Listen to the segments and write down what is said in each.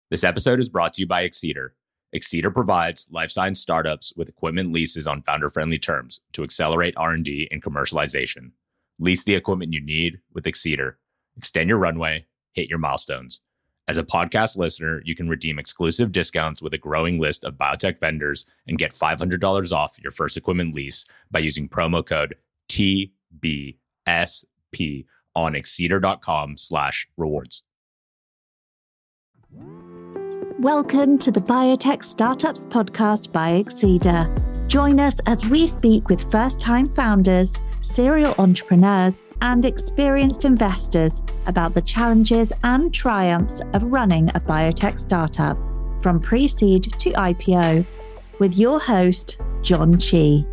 This episode is brought to you by Exceeder. Exceeder provides life science startups with equipment leases on founder-friendly terms to accelerate R&D and commercialization. Lease the equipment you need with Exceeder. Extend your runway, hit your milestones. As a podcast listener, you can redeem exclusive discounts with a growing list of biotech vendors and get $500 off your first equipment lease by using promo code TBSP on exceeder.com/rewards. Welcome to the Biotech Startups Podcast by Exceeder. Join us as we speak with first-time founders, serial entrepreneurs, and experienced investors about the challenges and triumphs of running a biotech startup, from pre-seed to IPO, with your host, John Chi.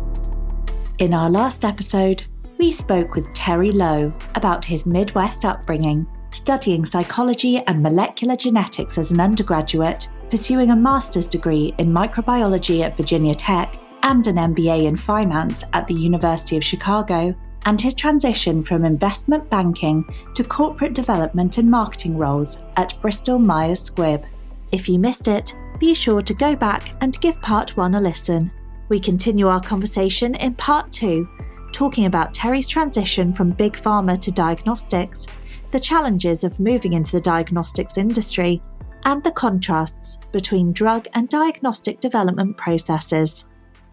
In our last episode, we spoke with Terry Lowe about his Midwest upbringing, studying psychology and molecular genetics as an undergraduate, pursuing a master's degree in microbiology at Virginia Tech, and an MBA in finance at the University of Chicago, and his transition from investment banking to corporate development and marketing roles at Bristol Myers Squibb. If you missed it, be sure to go back and give part 1 a listen. We continue our conversation in part 2, talking about Terry's transition from big pharma to diagnostics, the challenges of moving into the diagnostics industry, and the contrasts between drug and diagnostic development processes.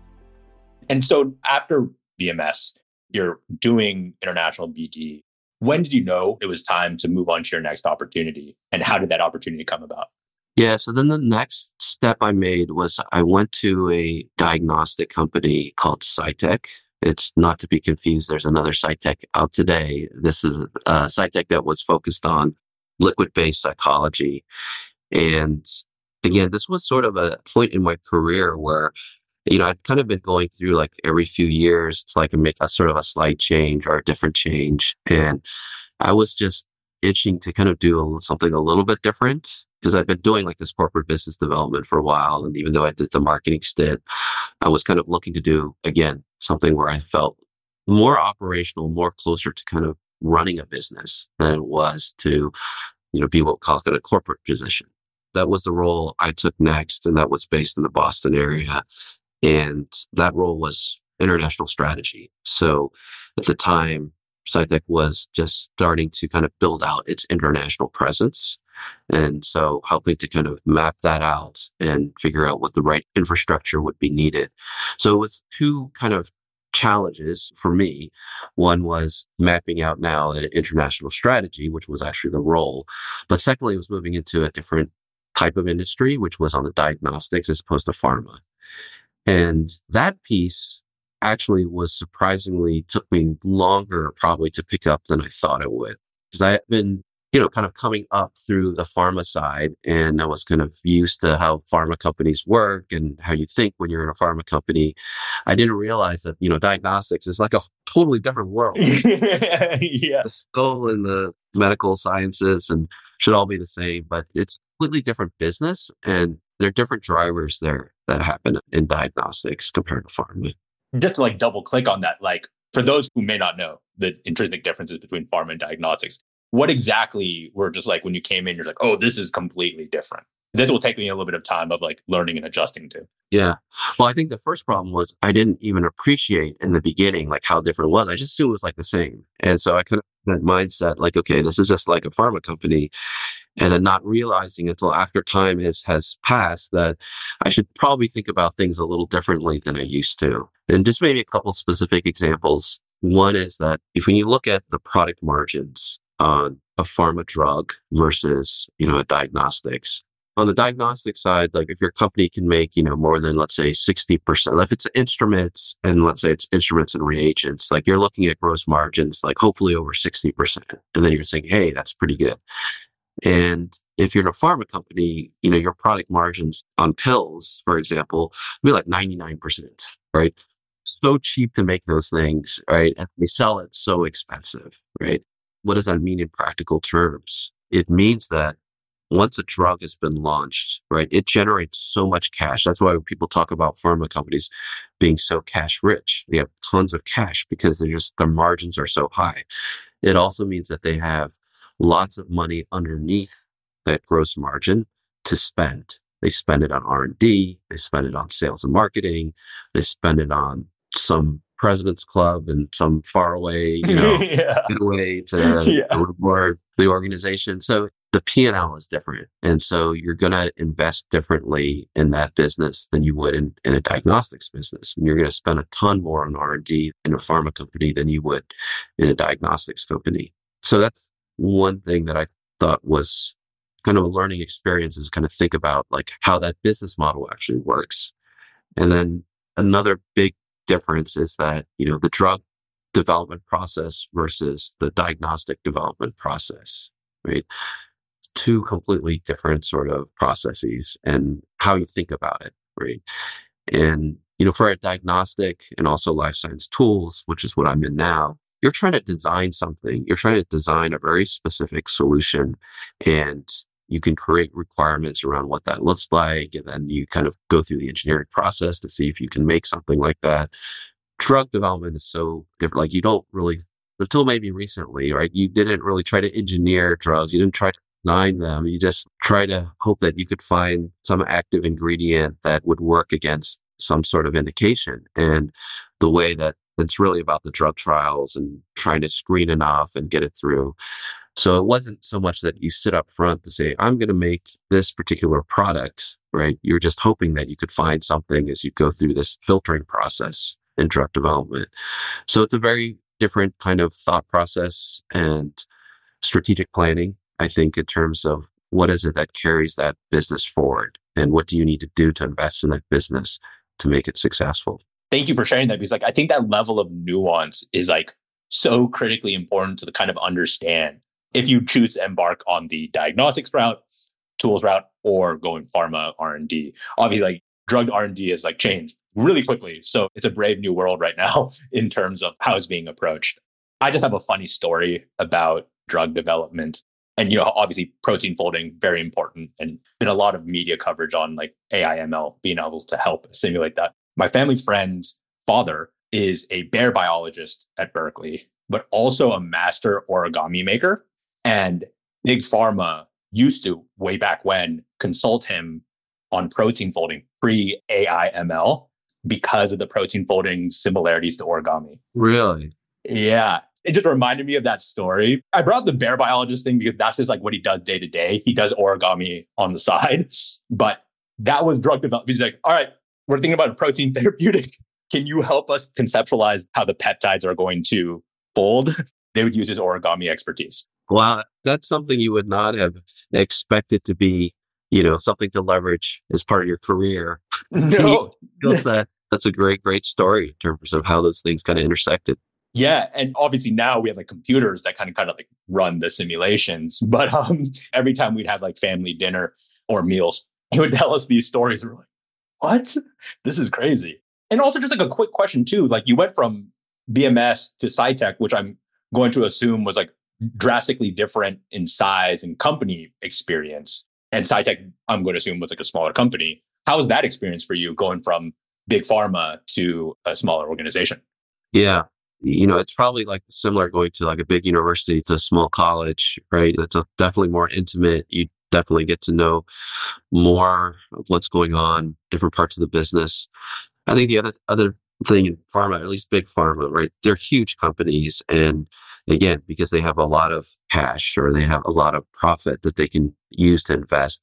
And so after BMS, you're doing international BD. When did you know it was time to move on to your next opportunity? And how did that opportunity come about? Yeah, so then the next step I made was I went to a diagnostic company called Cytek. It's not to be confused. There's another Cytek out today. This is a Cytek that was focused on liquid-based cytology. And again, this was sort of a point in my career where, I'd kind of been going through like every few years, it's like a sort of a slight change or a different change. And I was just itching to kind of do something a little bit different because I'd been doing like this corporate business development for a while. And even though I did the marketing stint, I was kind of looking to do, again, something where I felt more operational, more closer to kind of running a business than it was to, be what we call a corporate position. That was the role I took next. And that was based in the Boston area. And that role was international strategy. So at the time, Cytek was just starting to kind of build out its international presence. And so helping to kind of map that out and figure out what the right infrastructure would be needed. So it was two kind of challenges for me. One was mapping out now an international strategy, which was actually the role. But secondly, it was moving into a different type of industry, which was on the diagnostics as opposed to pharma. And that piece actually was surprisingly took me longer probably to pick up than I thought it would. Because I had been, kind of coming up through the pharma side, and I was kind of used to how pharma companies work and how you think when you're in a pharma company. I didn't realize that, diagnostics is like a totally different world. Yeah. The skull and the medical sciences and should all be the same, but it's a completely different business, and there are different drivers there that happen in diagnostics compared to pharma. Just to double click on that, for those who may not know the intrinsic differences between pharma and diagnostics, what exactly were just when you came in, you're like, oh, this is completely different. This will take me a little bit of time of learning and adjusting to. Yeah. Well, I think the first problem was I didn't even appreciate in the beginning, how different it was. I just assumed it was the same. And so I kind of that mindset, okay, this is just like a pharma company. And then not realizing until after time has passed that I should probably think about things a little differently than I used to. And just maybe a couple specific examples. One is that when you look at the product margins on a pharma drug versus, a diagnostics, on the diagnostic side, if your company can make, more than, let's say 60%, if it's instruments and let's say it's instruments and reagents, you're looking at gross margins, hopefully over 60%. And then you're saying, hey, that's pretty good. And if you're in a pharma company, your product margins on pills, for example, will be 99%, right? So cheap to make those things, right? And they sell it so expensive, right? What does that mean in practical terms? It means that once a drug has been launched, right, it generates so much cash. That's why people talk about pharma companies being so cash rich. They have tons of cash because their margins are so high. It also means that they have lots of money underneath that gross margin to spend. They spend it on R&D, they spend it on sales and marketing, they spend it on some president's club and some faraway, way to reward the organization. So the P&L is different. And so you're going to invest differently in that business than you would in a diagnostics business. And you're going to spend a ton more on R&D in a pharma company than you would in a diagnostics company. So that's one thing that I thought was kind of a learning experience, is kind of think about like how that business model actually works. And then another big difference is that, the drug development process versus the diagnostic development process, right? Two completely different sort of processes and how you think about it, right? And, for a diagnostic and also life science tools, which is what I'm in now, you're trying to design something. You're trying to design a very specific solution, and you can create requirements around what that looks like. And then you kind of go through the engineering process to see if you can make something like that. Drug development is so different. Like you don't really, until maybe recently, right? You didn't really try to engineer drugs. You didn't try to design them. You just try to hope that you could find some active ingredient that would work against some sort of indication. And the way that it's really about the drug trials and trying to screen enough and get it through. So it wasn't so much that you sit up front to say, I'm going to make this particular product, right? You're just hoping that you could find something as you go through this filtering process in drug development. So it's a very different kind of thought process and strategic planning, I think, in terms of what is it that carries that business forward and what do you need to do to invest in that business to make it successful. Thank you for sharing that, because I think that level of nuance is so critically important to kind of understand if you choose to embark on the diagnostics route, tools route, or going pharma R&D. Obviously, drug R&D has changed really quickly. So it's a brave new world right now in terms of how it's being approached. I just have a funny story about drug development. And, obviously protein folding, very important, and been a lot of media coverage on AI ML being able to help simulate that. My family friend's father is a bear biologist at Berkeley, but also a master origami maker. And Big Pharma used to, way back when, consult him on protein folding pre-AI ML because of the protein folding similarities to origami. Really? Yeah. It just reminded me of that story. I brought up the bear biologist thing because that's just what he does day to day. He does origami on the side, but that was drug development. He's like, all right, we're thinking about a protein therapeutic. Can you help us conceptualize how the peptides are going to fold? They would use his origami expertise. Wow. That's something you would not have expected to be, something to leverage as part of your career. No. That's a great story in terms of how those things kind of intersected. Yeah. And obviously now we have computers that kind of run the simulations. But every time we'd have family dinner or meals, he would tell us these stories. We're like, what? This is crazy. And also just a quick question too. You went from BMS to Cytek, which I'm going to assume was drastically different in size and company experience. And Cytek, I'm going to assume, was a smaller company. How was that experience for you going from big pharma to a smaller organization? Yeah. It's probably similar going to a big university to a small college, right? It's definitely more intimate. You definitely get to know more of what's going on, different parts of the business. I think the other thing in pharma, at least big pharma, right? They're huge companies. And again, because they have a lot of cash or they have a lot of profit that they can use to invest,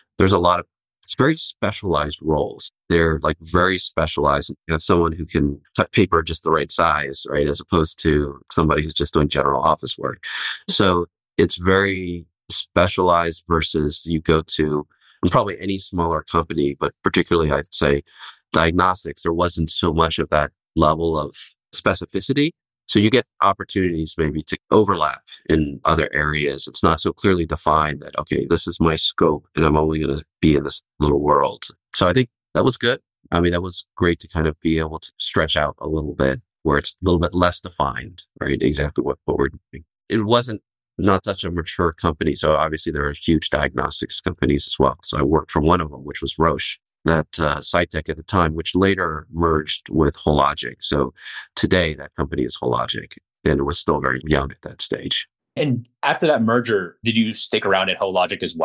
it's very specialized roles. They're very specialized. You have someone who can cut paper just the right size, right? As opposed to somebody who's just doing general office work. So it's very specialized versus you go to probably any smaller company, but particularly I'd say diagnostics, there wasn't so much of that level of specificity. So you get opportunities maybe to overlap in other areas. It's not so clearly defined that, okay, this is my scope and I'm only going to be in this little world. So I think that was good. I mean, that was great to kind of be able to stretch out a little bit where it's a little bit less defined, right? Exactly what we're doing. It wasn't not such a mature company. So obviously there are huge diagnostics companies as well. So I worked for one of them, which was Roche. That Cytek at the time, which later merged with Hologic. So today that company is Hologic, and it was still very young at that stage. And after that merger, did you stick around at Hologic as well?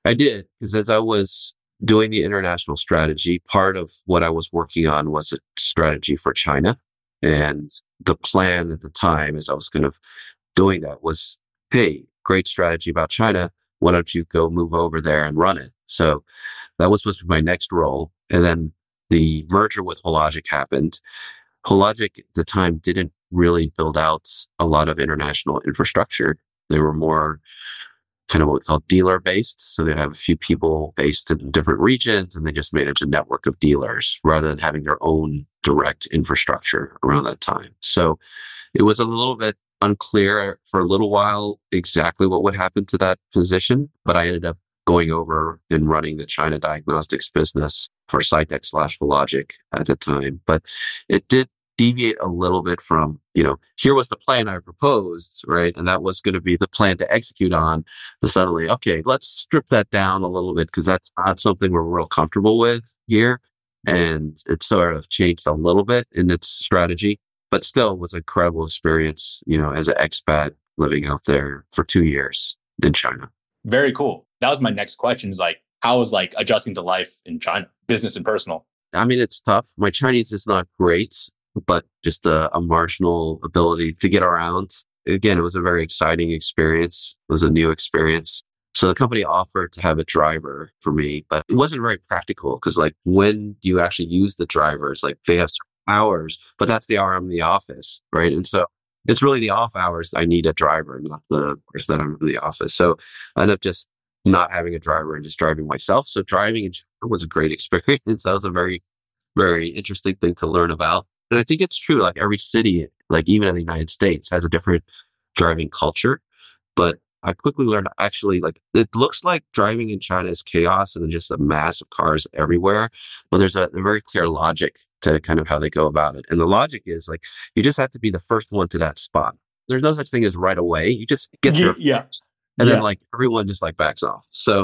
I did, because as I was doing the international strategy, part of what I was working on was a strategy for China. And the plan at the time, as I was kind of doing that, was, hey, great strategy about China. Why don't you go move over there and run it? So that was supposed to be my next role. And then the merger with Hologic happened. Hologic at the time didn't really build out a lot of international infrastructure. They were more kind of what we call dealer based. So they'd have a few people based in different regions and they just manage a network of dealers rather than having their own direct infrastructure around that time. So it was a little bit unclear for a little while exactly what would happen to that position, but I ended up going over and running the China diagnostics business for Cytek/Hologic at the time. But it did deviate a little bit from, here was the plan I proposed, right? And that was going to be the plan to execute on. To suddenly, okay, let's strip that down a little bit because that's not something we're real comfortable with here. And it sort of changed a little bit in its strategy, but still was an incredible experience, as an expat living out there for 2 years in China. Very cool. That was my next question is how was adjusting to life in China, business and personal? I mean, it's tough. My Chinese is not great, but just a marginal ability to get around. Again, it was a very exciting experience. It was a new experience. So the company offered to have a driver for me, but it wasn't very practical because when do you actually use the drivers? They have hours, but that's the hour I'm in the office, right? And so it's really the off hours I need a driver, not the hours that I'm in the office. So I ended up just not having a driver and just driving myself. So driving in China was a great experience. That was a very, very interesting thing to learn about. And I think it's true, every city, even in the United States, has a different driving culture. But I quickly learned actually, it looks like driving in China is chaos and just a mass of cars everywhere. But there's a very clear logic to kind of how they go about it. And the logic is you just have to be the first one to that spot. There's no such thing as right away. You just get there first. And then everyone just backs off. So,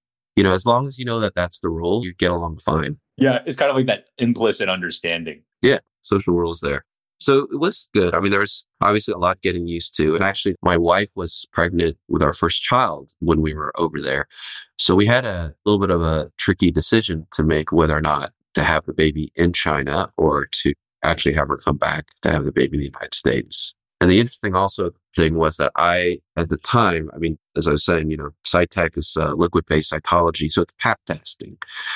as long as you know that that's the rule, you get along fine. Yeah, it's kind of that implicit understanding. Yeah, social rules there. So it was good. I mean, there was obviously a lot getting used to. And actually, my wife was pregnant with our first child when we were over there. So we had a little bit of a tricky decision to make whether or not to have the baby in China or to actually have her come back to have the baby in the United States. And the interesting thing was that at the time, as I was saying, Cytek is liquid-based cytology, so it's Pap testing.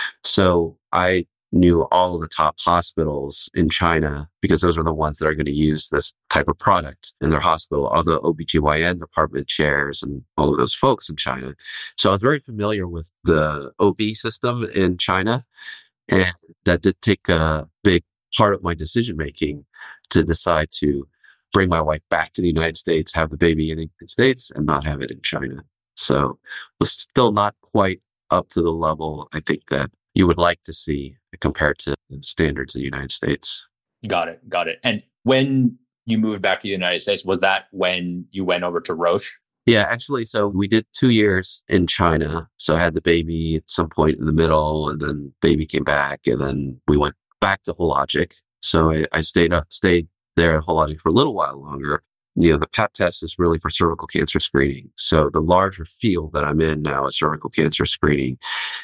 So I knew all of the top hospitals in China because those are the ones that are going to use this type of product in their hospital, all the OBGYN department chairs and all of those folks in China. So I was very familiar with the OB system in China. And that did take a big part of my decision-making to decide to bring my wife back to the United States, have the baby in the United States and not have it in China. So it was still not quite up to the level I think that you would like to see compared to the standards of the United States. Got it. And when you moved back to the United States, was that when you went over to Roche? Yeah, actually, so we did 2 years in China. So I had the baby at some point in the middle and then baby came back and then we went back to Hologic. So I stayed there at Hologic for a little while longer. The Pap test is really for cervical cancer screening. So the larger field that I'm in now is cervical cancer screening.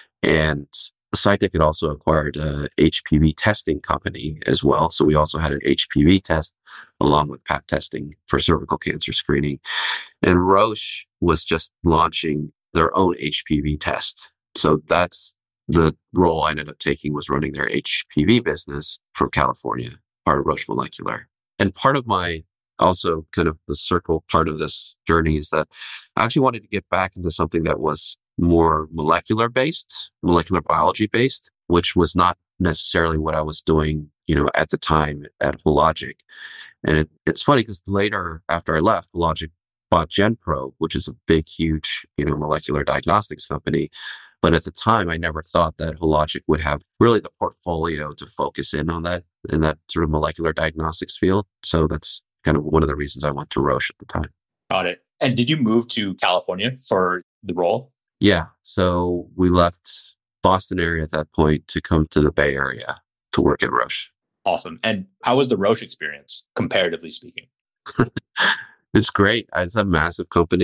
And Cytek had also acquired a HPV testing company as well. So we also had an HPV test along with Pap testing for cervical cancer screening. And Roche was just launching their own HPV test. So that's the role I ended up taking, was running their HPV business from California, part of Roche Molecular. And part of my also kind of the circle part of this journey is that I actually wanted to get back into something that was more molecular biology based, which was not necessarily what I was doing, at the time at Hologic. And it's funny because later, after I left, Hologic bought GenPro, which is a big, huge, molecular diagnostics company. But at the time, I never thought that Hologic would have really the portfolio to focus in that sort of molecular diagnostics field. So that's kind of one of the reasons I went to Roche at the time. Got it. And did you move to California for the role? Yeah. So we left Boston area at that point to come to the Bay Area to work at Roche. Awesome. And how was the Roche experience, comparatively speaking? It's great. It's a massive company.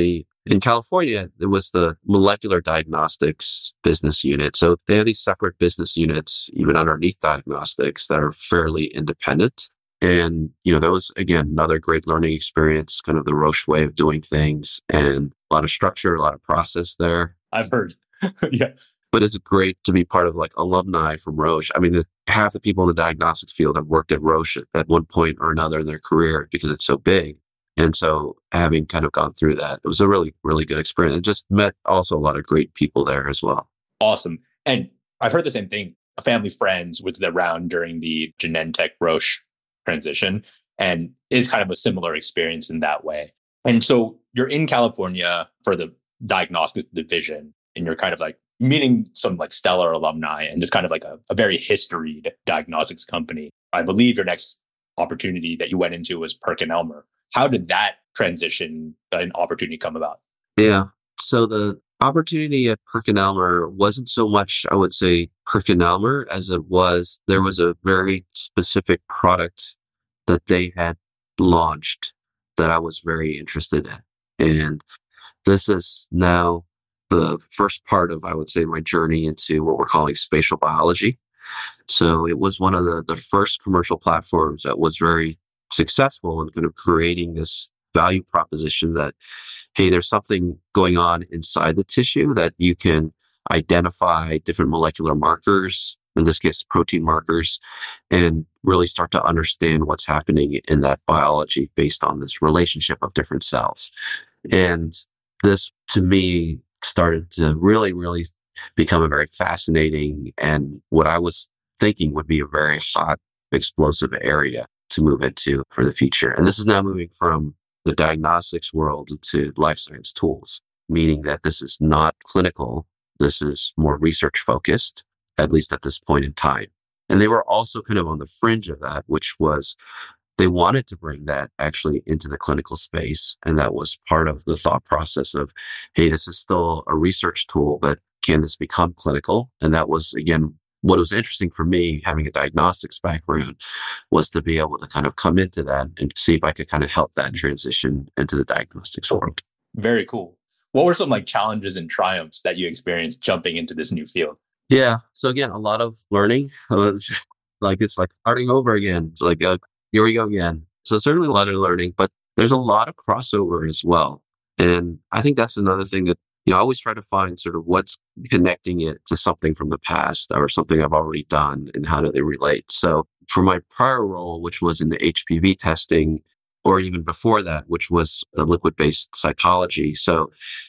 In California, it was the molecular diagnostics business unit. So they have these separate business units, even underneath diagnostics, that are fairly independent. And, that was, again, another great learning experience, kind of the Roche way of doing things, and a lot of structure, a lot of process there. I've heard. Yeah. But it's great to be part of like alumni from Roche. I mean, half the people in the diagnostics field have worked at Roche at one point or another in their career because it's so big. And so having kind of gone through that, it was a really, really good experience. And just met also a lot of great people there as well. Awesome. And I've heard the same thing. A family friends was around during the Genentech Roche transition, and is kind of a similar experience in that way. And so you're in California for the diagnostics division, and you're kind of like meeting some like stellar alumni and just kind of like a very historied diagnostics company. I believe your next opportunity that you went into was PerkinElmer. How did that transition and opportunity come about? Yeah. So the opportunity at PerkinElmer wasn't so much, I would say, PerkinElmer as it was, there was a very specific product that they had launched that I was very interested in. And this is now the first part of, I would say, my journey into what we're calling spatial biology. So it was one of the first commercial platforms that was very successful in kind of creating this value proposition that, hey, there's something going on inside the tissue that you can identify different molecular markers, in this case, protein markers, and really start to understand what's happening in that biology based on this relationship of different cells. And this, to me, started to really, really become a very fascinating and what I was thinking would be a very hot, explosive area to move into for the future. And this is now moving from the diagnostics world to life science tools, meaning that this is not clinical. This is more research focused, at least at this point in time. And they were also kind of on the fringe of that, which was they wanted to bring that actually into the clinical space. And that was part of the thought process of, hey, this is still a research tool, but can this become clinical? And that was, again, what was interesting for me, having a diagnostics background, was to be able to kind of come into that and see if I could kind of help that transition into the diagnostics world. Very cool. What were some like challenges and triumphs that you experienced jumping into this new field? Yeah. So again, a lot of learning. It's like starting over again. It's like, here we go again. So certainly a lot of learning, but there's a lot of crossover as well. And I think that's another thing that, I always try to find sort of what's connecting it to something from the past or something I've already done and how do they relate. So for my prior role, which was in the HPV testing, or even before that, which was the liquid-based cytology. So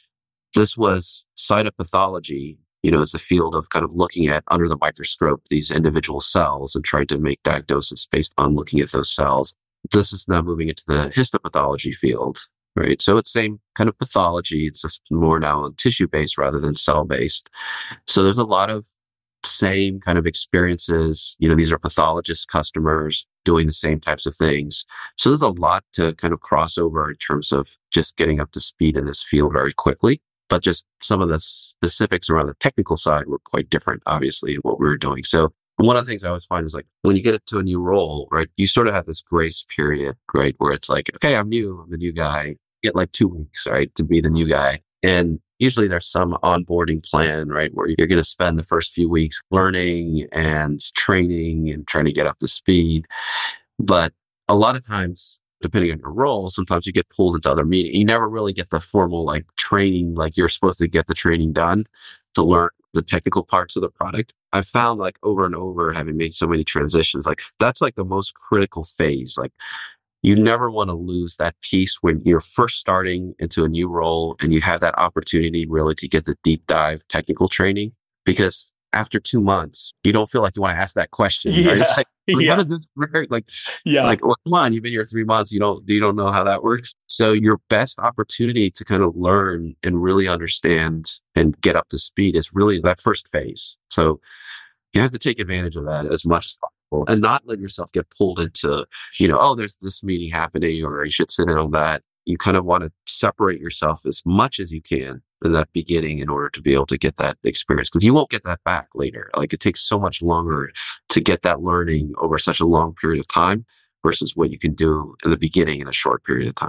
this was cytopathology, it's a field of kind of looking at under the microscope these individual cells and trying to make diagnosis based on looking at those cells. This is now moving into the histopathology field, right? So it's same kind of pathology. It's just more now on tissue-based rather than cell-based. So there's a lot of same kind of experiences. These are pathologist customers doing the same types of things. So there's a lot to kind of cross over in terms of just getting up to speed in this field very quickly. But just some of the specifics around the technical side were quite different, obviously, in what we were doing. So one of the things I always find is like when you get into a new role, right, you sort of have this grace period, right, where it's like, okay, I'm the new guy. You get like 2 weeks, right, to be the new guy. And usually there's some onboarding plan, right, where you're going to spend the first few weeks learning and training and trying to get up to speed. But a lot of times, depending on your role, sometimes you get pulled into other meetings. You never really get the formal like training, like you're supposed to get the training done to learn the technical parts of the product. I've found like over and over, having made so many transitions, like that's like the most critical phase. Like you never want to lose that piece when you're first starting into a new role and you have that opportunity really to get the deep dive technical training, because after 2 months, you don't feel like you want to ask that question. Right? Like, how does this work? Like, well, come on, you've been here 3 months. You don't know how that works. So your best opportunity to kind of learn and really understand and get up to speed is really that first phase. So you have to take advantage of that as much as possible and not let yourself get pulled into, there's this meeting happening or you should sit in on that. You kind of want to separate yourself as much as you can in that beginning in order to be able to get that experience, because you won't get that back later. Like it takes so much longer to get that learning over such a long period of time versus what you can do in the beginning in a short period of time.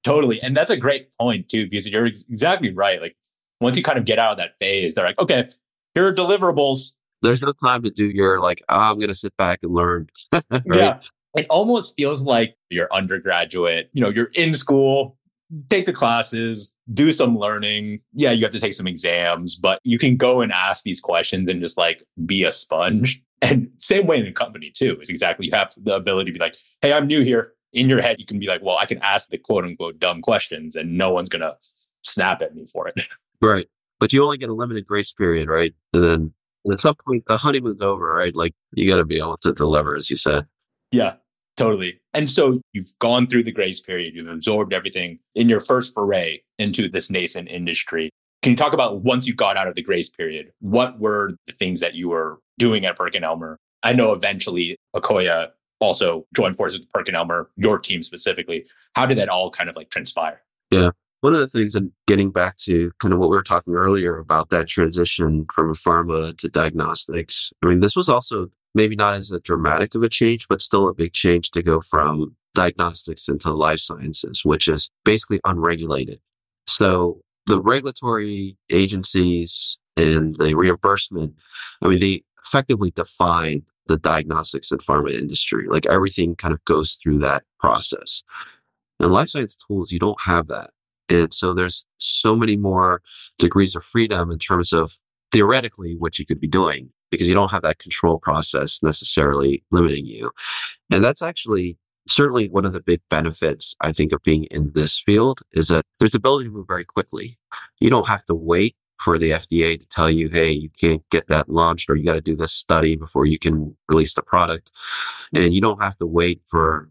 Totally. And that's a great point too, because you're exactly right. Like once you kind of get out of that phase, they're like, okay, here are deliverables. There's no time to do your like, oh, I'm going to sit back and learn. Right? Yeah. It almost feels like you're undergraduate, you're in school, take the classes, do some learning. Yeah, you have to take some exams, but you can go and ask these questions and just like be a sponge. And same way in a company too, is exactly you have the ability to be like, hey, I'm new here. In your head, you can be like, well, I can ask the quote unquote dumb questions and no one's going to snap at me for it. Right. But you only get a limited grace period, right? And then at some point, the honeymoon's over, right? Like you got to be able to deliver, as you said. Yeah, totally. And so you've gone through the grace period, you've absorbed everything in your first foray into this nascent industry. Can you talk about once you got out of the grace period, what were the things that you were doing at PerkinElmer? I know eventually Akoya also joined forces with PerkinElmer, your team specifically. How did that all kind of like transpire? Yeah. One of the things, and getting back to kind of what we were talking earlier about that transition from pharma to diagnostics, I mean, this was also maybe not as a dramatic of a change, but still a big change to go from diagnostics into life sciences, which is basically unregulated. So the regulatory agencies and the reimbursement, I mean, they effectively define the diagnostics and pharma industry. Like everything kind of goes through that process. And life science tools, you don't have that. And so there's so many more degrees of freedom in terms of theoretically what you could be doing, because you don't have that control process necessarily limiting you. And that's actually certainly one of the big benefits, I think, of being in this field is that there's the ability to move very quickly. You don't have to wait for the FDA to tell you, hey, you can't get that launched, or you got to do this study before you can release the product. And you don't have to wait for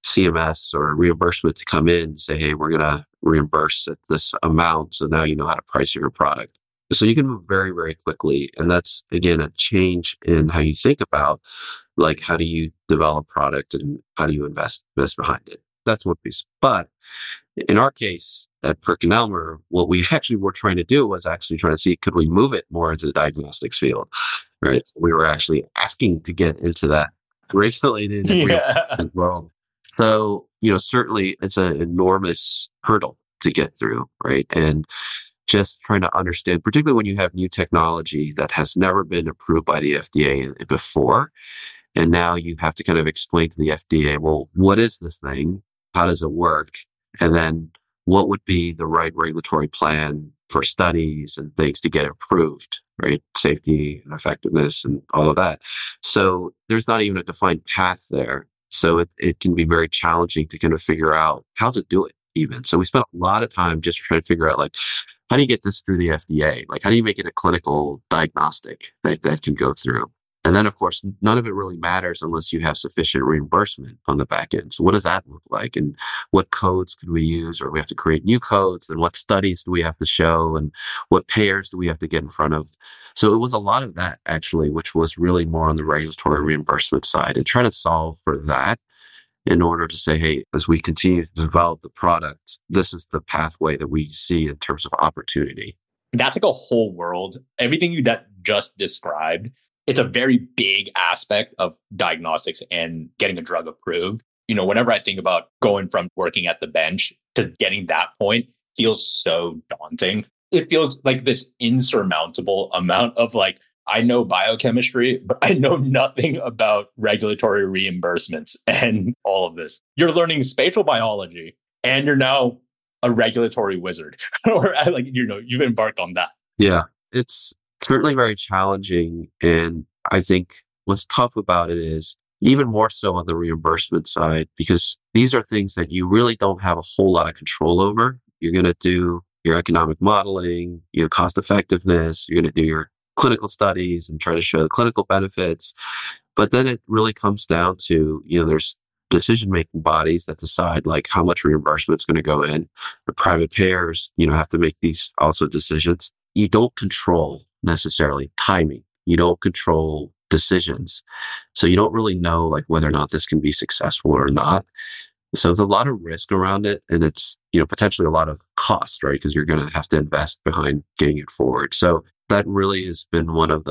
CMS or reimbursement to come in and say, hey, we're going to reimburse at this amount. So now you know how to price your product. So you can move very, very quickly. And that's, again, a change in how you think about, like, how do you develop product and how do you invest behind it? That's one piece. But in our case at PerkinElmer, what we actually were trying to do was actually trying to see, could we move it more into the diagnostics field, right? We were actually asking to get into that regulated world. So, certainly it's an enormous hurdle to get through, right? And just trying to understand, particularly when you have new technology that has never been approved by the FDA before. And now you have to kind of explain to the FDA, well, what is this thing? How does it work? And then what would be the right regulatory plan for studies and things to get approved, right? Safety and effectiveness and all of that. So there's not even a defined path there. So it can be very challenging to kind of figure out how to do it even. So we spent a lot of time just trying to figure out, like, how do you get this through the FDA? Like, how do you make it a clinical diagnostic that can go through? And then, of course, none of it really matters unless you have sufficient reimbursement on the back end. So what does that look like? And what codes could we use? Or we have to create new codes? And what studies do we have to show? And what payers do we have to get in front of? So it was a lot of that, actually, which was really more on the regulatory reimbursement side, and trying to solve for that in order to say, hey, as we continue to develop the product, this is the pathway that we see in terms of opportunity. That's like a whole world. Everything you just described, it's a very big aspect of diagnostics and getting a drug approved. Whenever I think about going from working at the bench to getting that point, feels so daunting. It feels like this insurmountable amount of like, I know biochemistry, but I know nothing about regulatory reimbursements and all of this. You're learning spatial biology and you're now a regulatory wizard, or like, you've embarked on that. Yeah, it's certainly very challenging. And I think what's tough about it is even more so on the reimbursement side, because these are things that you really don't have a whole lot of control over. You're going to do your economic modeling, your cost effectiveness, you're going to do your clinical studies and try to show the clinical benefits. But then it really comes down to, there's decision-making bodies that decide like how much reimbursement is going to go in. The private payers, have to make these also decisions. You don't control necessarily timing. You don't control decisions. So you don't really know like whether or not this can be successful or not. So there's a lot of risk around it, and it's, potentially a lot of cost, right? Because you're going to have to invest behind getting it forward. So that really has been one of the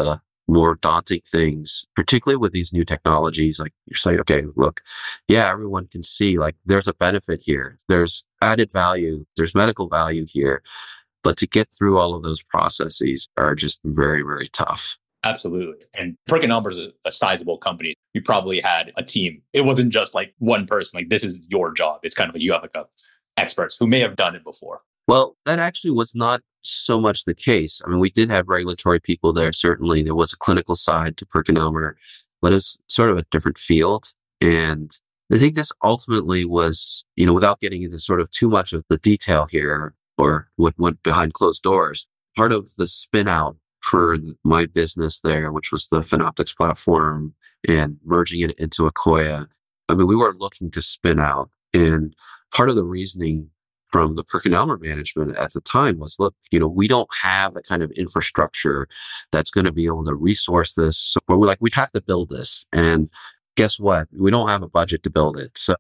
more daunting things, particularly with these new technologies. Like you're saying, okay, look, yeah, everyone can see like there's a benefit here. There's added value. There's medical value here. But to get through all of those processes are just very, very tough. Absolutely. And PerkinElmer is a sizable company. You probably had a team. It wasn't just like one person, like this is your job. It's kind of like you have like experts who may have done it before. Well, that actually was not so much the case. I mean, we did have regulatory people there. Certainly there was a clinical side to PerkinElmer, but it's sort of a different field. And I think this ultimately was, without getting into sort of too much of the detail here or what went behind closed doors, part of the spin out for my business there, which was the Phenoptics platform and merging it into Akoya. I mean, we were looking to spin out, and part of the reasoning from the PerkinElmer management at the time was, look, we don't have the kind of infrastructure that's going to be able to resource this. So we're like, we'd have to build this. And guess what? We don't have a budget to build it. So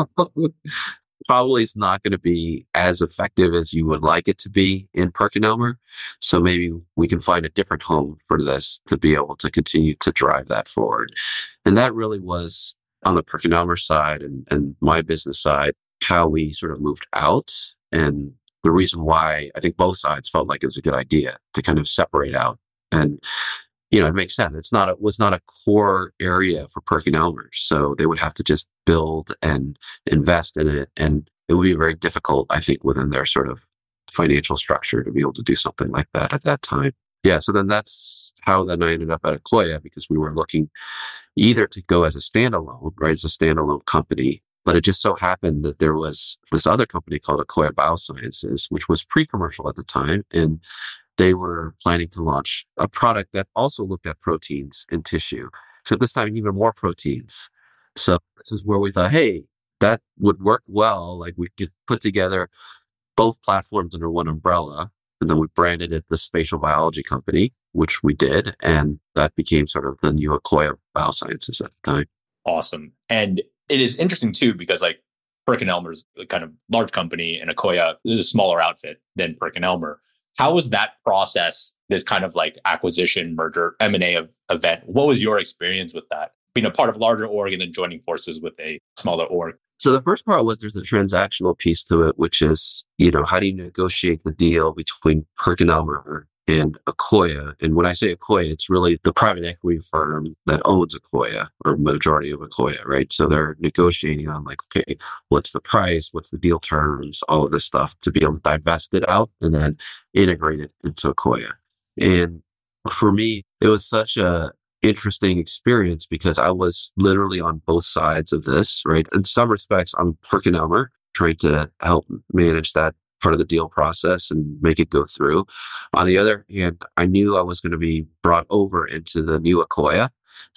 probably it's not going to be as effective as you would like it to be in PerkinElmer. So maybe we can find a different home for this to be able to continue to drive that forward. And that really was on the PerkinElmer side and my business side, how we sort of moved out, and the reason why I think both sides felt like it was a good idea to kind of separate out. And, it makes sense. It was not a core area for PerkinElmer. So they would have to just build and invest in it. And it would be very difficult, I think, within their sort of financial structure to be able to do something like that at that time. Yeah. So then that's how then I ended up at Akoya, because we were looking either to go as a standalone, right, as a standalone company. But it just so happened that there was this other company called Akoya Biosciences, which was pre-commercial at the time. And they were planning to launch a product that also looked at proteins in tissue. So this time, even more proteins. So this is where we thought, hey, that would work well. Like we could put together both platforms under one umbrella. And then we branded it the Spatial Biology Company, which we did. And that became sort of the new Akoya Biosciences at the time. Awesome. And it is interesting too, because like PerkinElmer is a kind of large company and Akoya is a smaller outfit than PerkinElmer. How was that process, this kind of like acquisition, merger, M&A event? What was your experience with that? Being a part of a larger org and then joining forces with a smaller org? So the first part was there's a transactional piece to it, which is, how do you negotiate the deal between PerkinElmer and Akoya? And when I say Akoya, it's really the private equity firm that owns Akoya, or majority of Akoya, right? So they're negotiating on like, okay, what's the price? What's the deal terms? All of this stuff to be able to divest it out and then integrate it into Akoya. And for me, it was such a interesting experience because I was literally on both sides of this, right? In some respects, I'm PerkinElmer, trying to help manage that part of the deal process and make it go through. On the other hand, I knew I was going to be brought over into the new Akoya.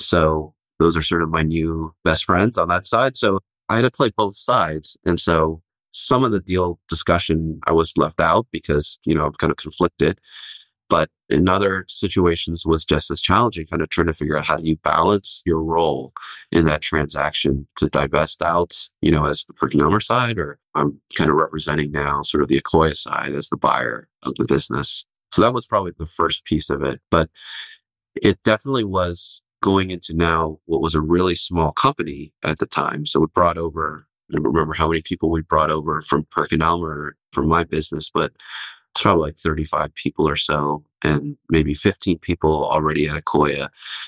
So those are sort of my new best friends on that side. So I had to play both sides. And so some of the deal discussion I was left out because, I'm kind of conflicted. But in other situations was just as challenging, kind of trying to figure out how do you balance your role in that transaction to divest out, as the PerkinElmer side, or I'm kind of representing now sort of the Akoya side as the buyer of the business. So that was probably the first piece of it. But it definitely was going into now what was a really small company at the time. So we brought over, I don't remember how many people we brought over from PerkinElmer from my business, but it's probably like 35 people or so, and maybe 15 people already at Akoya.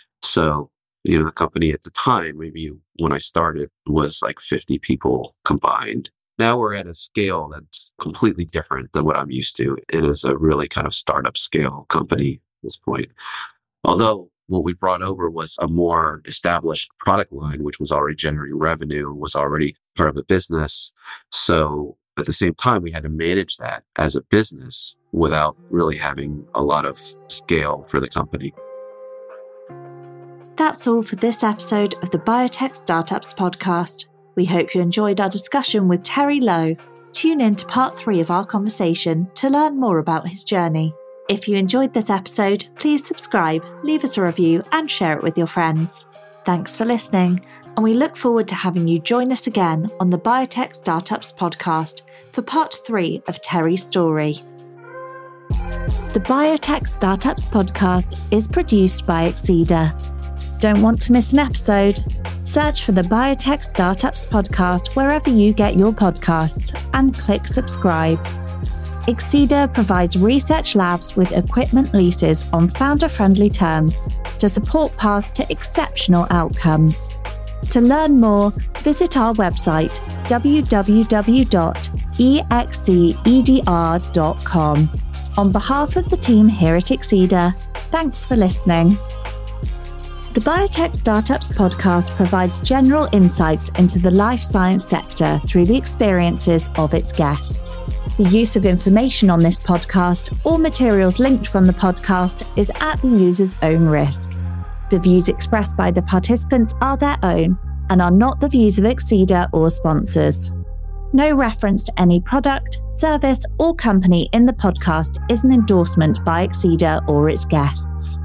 So, the company at the time, maybe when I started, was like 50 people combined. Now we're at a scale that's completely different than what I'm used to. It is a really kind of startup scale company at this point. Although what we brought over was a more established product line, which was already generating revenue, was already part of a business. So at the same time, we had to manage that as a business without really having a lot of scale for the company. That's all for this episode of the Biotech Startups podcast. We hope you enjoyed our discussion with Terry Lowe. Tune in to part 3 of our conversation to learn more about his journey. If you enjoyed this episode, please subscribe, leave us a review, and share it with your friends. Thanks for listening, and we look forward to having you join us again on the Biotech Startups podcast for part 3 of Terry's story. The Biotech Startups podcast is produced by Exceeder. Don't want to miss an episode? Search for the Biotech Startups podcast wherever you get your podcasts and click subscribe. Exceeder provides research labs with equipment leases on founder-friendly terms to support paths to exceptional outcomes. To learn more, visit our website www.exceeder.com. On behalf of the team here at Exceeder, thanks for listening. The Biotech Startups podcast provides general insights into the life science sector through the experiences of its guests. The use of information on this podcast or materials linked from the podcast is at the user's own risk. The views expressed by the participants are their own and are not the views of Exceeder or sponsors. No reference to any product, service, or company in the podcast is an endorsement by Exceeder or its guests.